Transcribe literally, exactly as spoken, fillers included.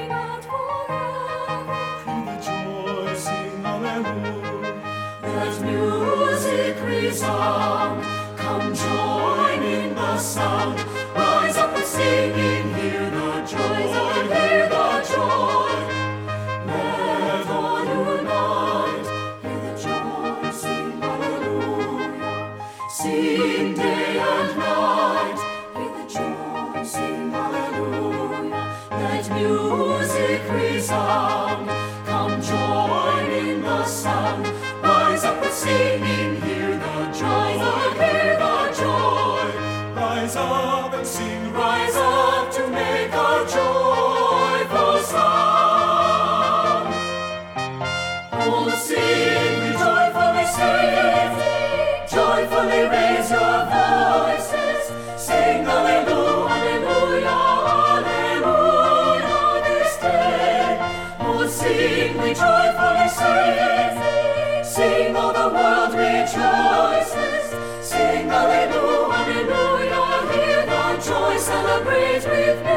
out forever. Rejoicing, Alleluia. Let music resound, come join in the sound. Rise up and singing, hear the joy, hear the joy. Let all unite, hear the joy, sing hallelujah. Sing day and night, hear the joy, sing hallelujah. Let music resound, come join in the sound. Rise up and singing, hear the joy, hear the joy. Rise up and sing, Rise up to make a joyful sound. Oh, sing, we joyfully sing, joyfully raise your voices. Sing hallelujah, hallelujah, hallelujah this day. Oh, sing, we joyfully sing, sing, all the world rejoices. Sing hallelujah, hallelujah, hear the joy, celebrate with me.